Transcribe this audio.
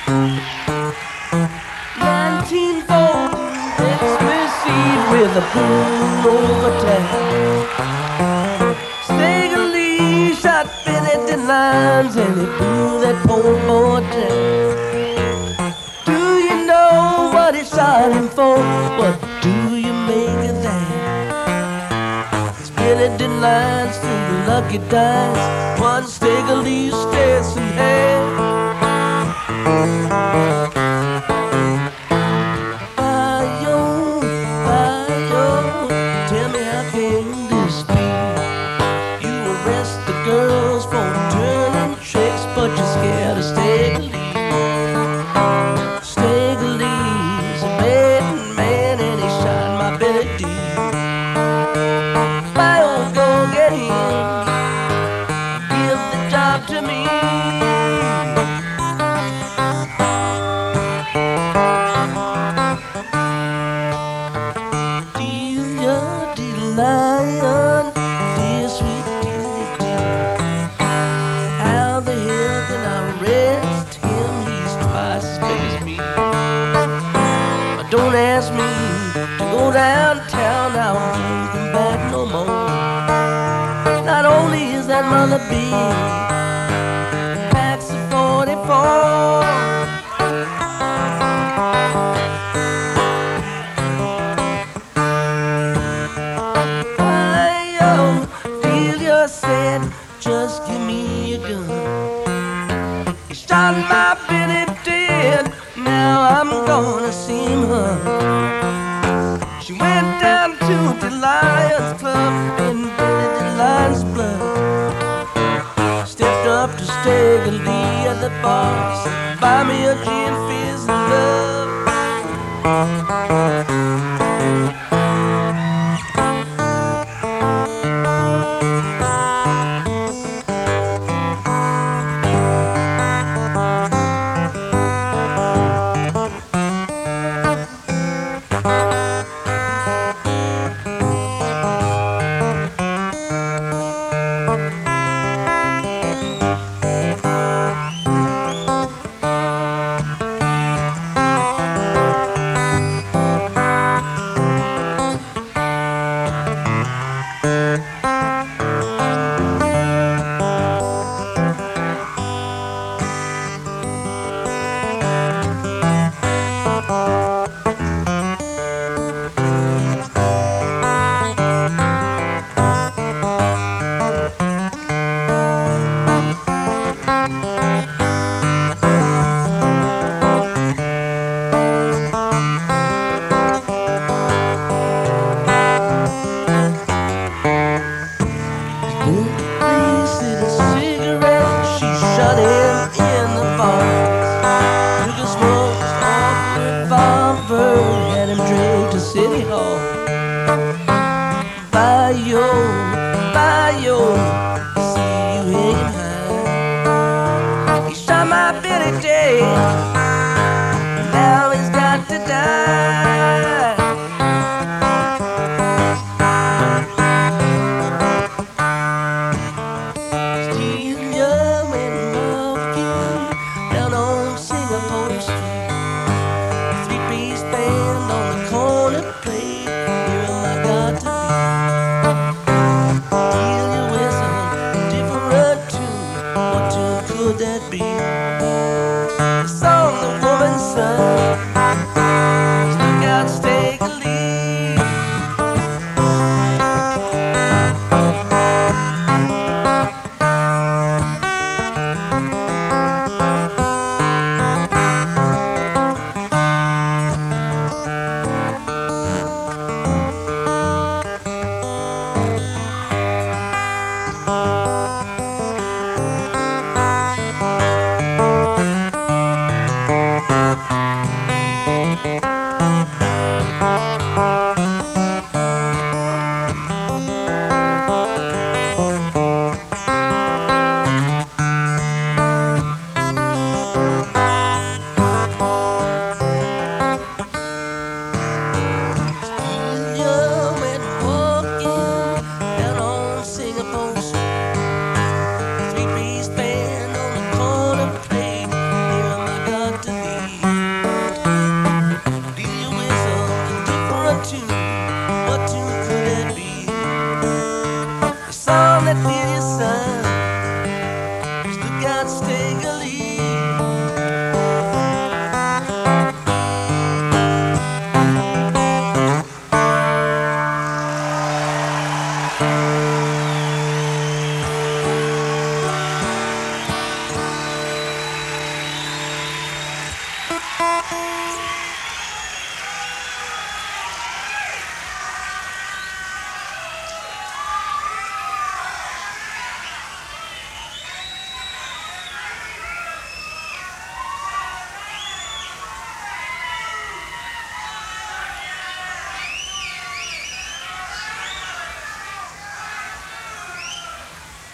1940, Christmas Eve with a moon overtime. Stigley shot Benedict lines and he blew that poor boy down. Do you know what he shot him for? What do you make of that? It's Benedict lines through the lucky dice, one Stigley Stetson had. Tell me how can this be? You arrest the girls for turning tricks, but you're scared of Stigley. Stigley's a bad man and he shot my Billy D. Why don't go get him? Give the job to me. Lion, dear sweet dear, dear. How the hell can I arrest him? He's twice as big as me. But don't ask me to go downtown, I won't come back no more. Not only is that mother big, packs of 44. Said, just give me a gun. He shot my Benny dead. Now I'm gonna see him. She went down to the Lions Club in Benny Lions blood. Stepped up to Stigley at the bar, said, buy me a gin fizz and love. Had him dragged to City Hall. Bayou, Bayou, see you hanging high. He shot my Billy Day. Now he's got to die. Still young and walking down on Singapore Street. Band on the corner plate, here I got to be. Deal you with some different tune. What tune could that be? The song take a leak.